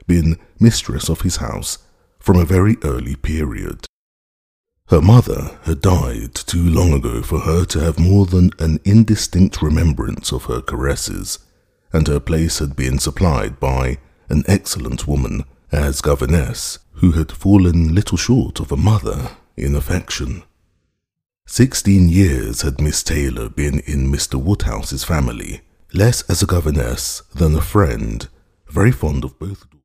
been mistress of his house from a very early period. Her mother had died too long ago for her to have more than an indistinct remembrance of her caresses, and her place had been supplied by an excellent woman as governess who had fallen little short of a mother in affection. 16 years had Miss Taylor been in Mr. Woodhouse's family, less as a governess than a friend, very fond of both